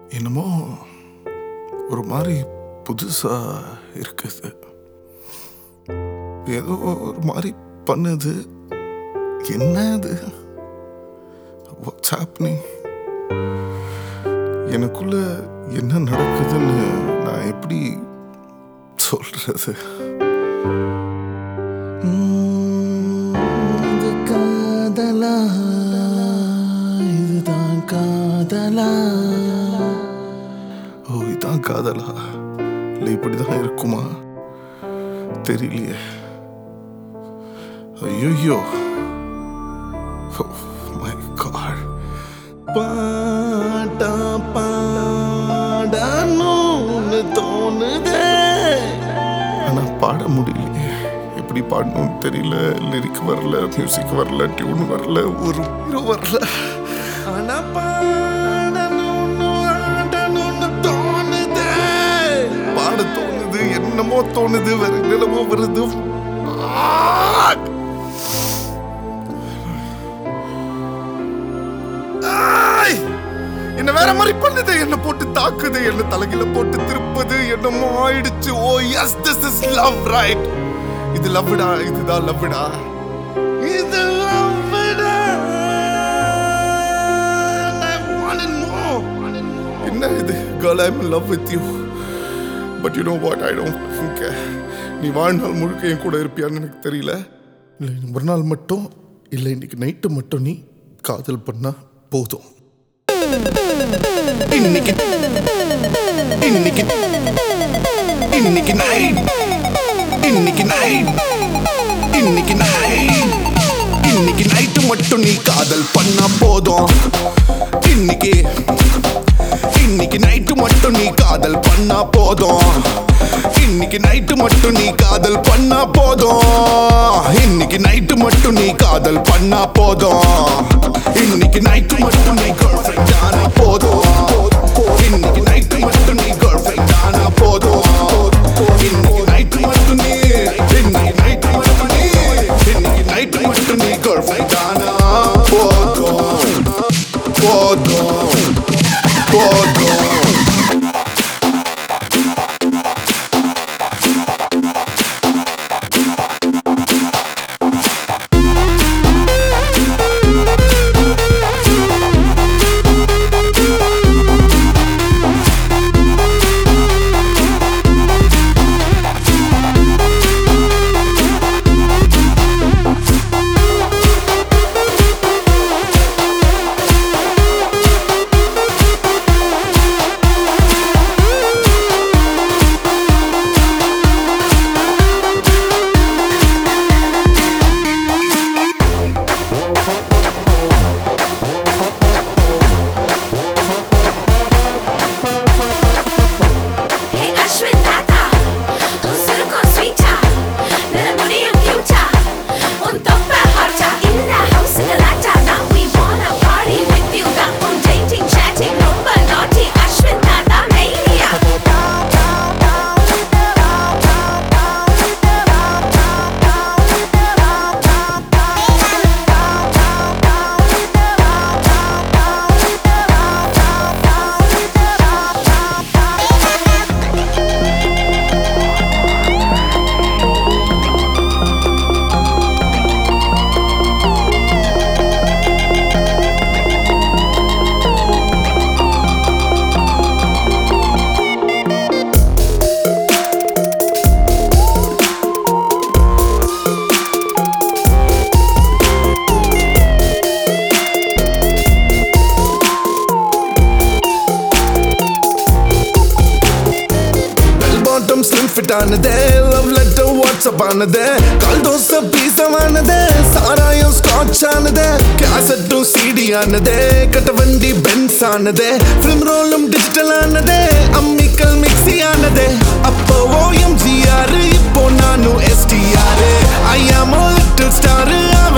என்னமோ ஒரு மாதிரி புதுசா இருக்குது. ஏதோ ஒரு மாதிரி பண்ணுது. என்ன அது? What's happening? எனக்குள்ள என்ன நடக்குதுன்னு நான் எப்படி சொல்றது? இது காதலா? இதுதான் காதலா? ஓ, இதான் காதலா? இல்லை இப்படிதான் இருக்குமா? தெரியலையே. ஐயோ, மை காட். பாட்டா பாடணும்னு தோணுதே, ஆனா பாட முடியலையே. எப்படி பாடணும்னு தெரியல. லிரிக் வரல, மியூசிக் வரல, டியூன் வரல, ஒரு ஹீரோ வரல. ஆனா பாடணும்னு ஆடணும்னு தோணுதே. பாட தோணுது, என்னமோ தோணுது, வேற என்னமோ வருது. என்ன வேற மாதிரி பண்ணுது, என்ன போட்டு தாக்குது, என்ன தலைகில போட்டு திருப்பது, என்னமோ ஆயிடுச்சு. Oh yes, this is love, right? இது லவ்டா, இதுதான் லவ்டா, இது லவ்டா. என்ன இது? Girl, I'm in love with you. But you know what? I don't care. நீ வாழ்நாள் முழுக்க என் கூட இருப்பியான்னு எனக்கு தெரியல. இல்லை, ஒரு நாள் மட்டும் இல்லை, இன்னைக்கு நைட்டு மட்டும் நீ காதல் பண்ணா போதும். இன்னைக்கு இன்னைக்கு இன்னைக்கு நைட் இன்னைக்கு நைட் இன்னைக்கு நைட் இன்னைக்கு நைட்டு மட்டும் நீ காதல் பண்ணா போதும். இன்னைக்கு இன்னைக்கு நைட்டு மட்டும் நீ காதல் பண்ணா போதும். இன்னைக்கு நைட்டு மட்டும் நீ காதல் பண்ணா போதும். இன்னைக்கு நைட்டு மட்டும் நீ காதல் பண்ணா போதும். இன்னைக்கு நைட்டு மட்டும் நீ girlfriend ஆனா போதும். இன்னைக்கு நைட்டு மட்டும் நீ girlfriend ஆனா போதும். இன்னைக்கு நைட்டு மட்டும் நீ இன்னைக்கு நைட்டு மட்டும் நீ இன்னைக்கு நைட்டு மட்டும் நீ girlfriend ஆனா போதும். போதும் போதும். லவ் லெட்டர் வாட்ஸ்அப் ஆனது, கால் தோசை பீசமானது, சாராயம் ஸ்காட்ச் ஆனது, கேசட்டும் சிடி ஆனது, கட்ட வண்டி பென்ஸ் ஆனது, ஃபிலிம் ரோலும் டிஜிட்டல் ஆனது, அம்மிக்கல் மிக்சி ஆனது. அப்போ OMGR, இப்போ நானும் STR. I am a little star.